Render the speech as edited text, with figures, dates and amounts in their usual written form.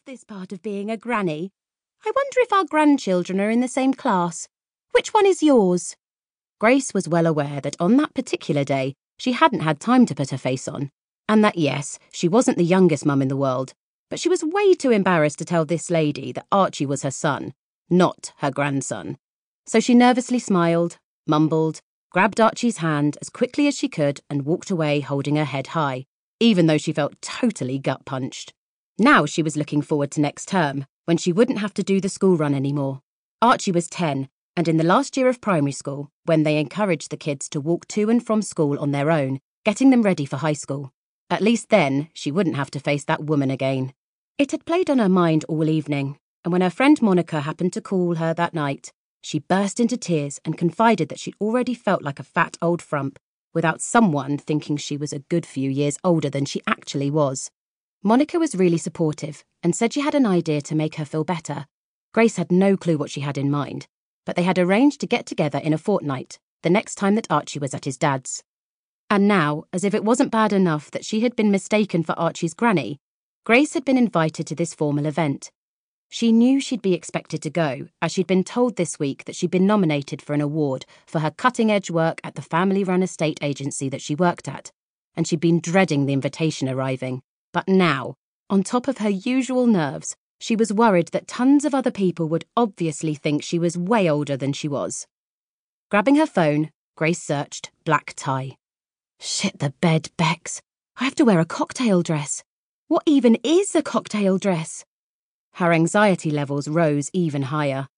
this part of being a granny. I wonder if our grandchildren are in the same class. Which one is yours?" Grace was well aware that on that particular day, she hadn't had time to put her face on, and that yes, she wasn't the youngest mum in the world, but she was way too embarrassed to tell this lady that Archie was her son, not her grandson. So she nervously smiled, mumbled, grabbed Archie's hand as quickly as she could and walked away holding her head high, even though she felt totally gut-punched. Now she was looking forward to next term, when she wouldn't have to do the school run anymore. Archie was 10, and in the last year of primary school, when they encouraged the kids to walk to and from school on their own, getting them ready for high school. At least then, she wouldn't have to face that woman again. It had played on her mind all evening, and when her friend Monica happened to call her that night, she burst into tears and confided that she'd already felt like a fat old frump, without someone thinking she was a good few years older than she actually was. Monica was really supportive and said she had an idea to make her feel better. Grace had no clue what she had in mind, but they had arranged to get together in a fortnight, the next time that Archie was at his dad's. And now, as if it wasn't bad enough that she had been mistaken for Archie's granny, Grace had been invited to this formal event. She knew she'd be expected to go, as she'd been told this week that she'd been nominated for an award for her cutting-edge work at the family-run estate agency that she worked at, and she'd been dreading the invitation arriving. But now, on top of her usual nerves, she was worried that tons of other people would obviously think she was way older than she was. Grabbing her phone, Grace searched black tie. Shit the bed, Bex. I have to wear a cocktail dress. What even is a cocktail dress? Her anxiety levels rose even higher.